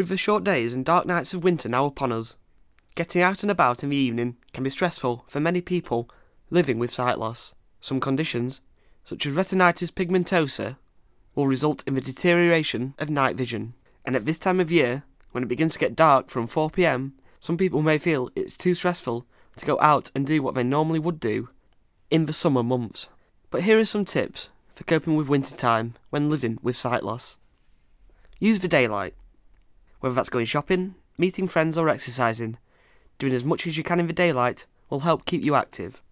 With the short days and dark nights of winter now upon us, getting out and about in the evening can be stressful for many people living with sight loss. Some conditions, such as retinitis pigmentosa, will result in the deterioration of night vision. And at this time of year, when it begins to get dark from 4 p.m, some people may feel it's too stressful to go out and do what they normally would do in the summer months. But here are some tips for coping with winter time when living with sight loss. Use the daylight. Whether that's going shopping, meeting friends or exercising, doing as much as you can in the daylight will help keep you active.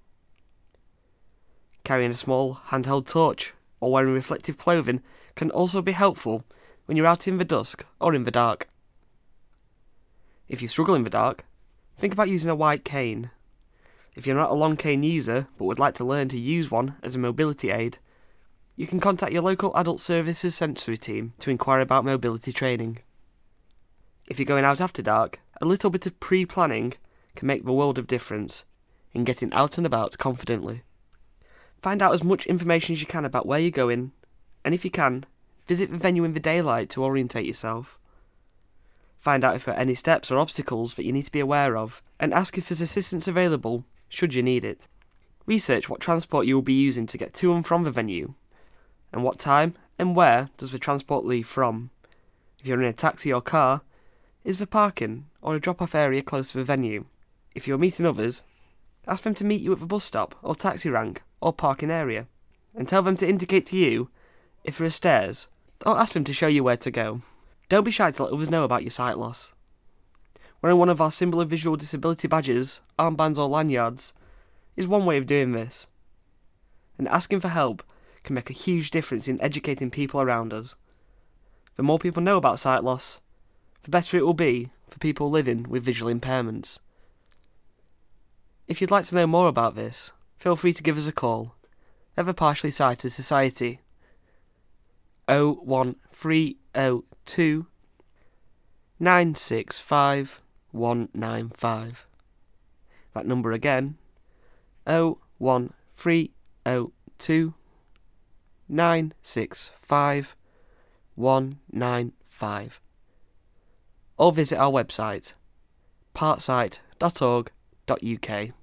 Carrying a small handheld torch or wearing reflective clothing can also be helpful when you're out in the dusk or in the dark. If you struggle in the dark, think about using a white cane. If you're not a long cane user but would like to learn to use one as a mobility aid, you can contact your local adult services sensory team to inquire about mobility training. If you're going out after dark, a little bit of pre-planning can make the world of difference in getting out and about confidently. Find out as much information as you can about where you're going, and if you can, visit the venue in the daylight to orientate yourself. Find out if there are any steps or obstacles that you need to be aware of, and ask if there's assistance available should you need it. Research what transport you will be using to get to and from the venue, and what time and where does the transport leave from. If you're in a taxi or car, is there parking or a drop-off area close to the venue? If you're meeting others, ask them to meet you at the bus stop or taxi rank or parking area, and tell them to indicate to you if there are stairs, or ask them to show you where to go. Don't be shy to let others know about your sight loss. Wearing one of our symbol of visual disability badges, armbands or lanyards is one way of doing this, and asking for help can make a huge difference in educating people around us. The more people know about sight loss, the better it will be for people living with visual impairments. If you'd like to know more about this, feel free to give us a call at the Partially Sighted Society 01302 965 195. That number again, 01302 965 195. Or visit our website, partsight.org.uk.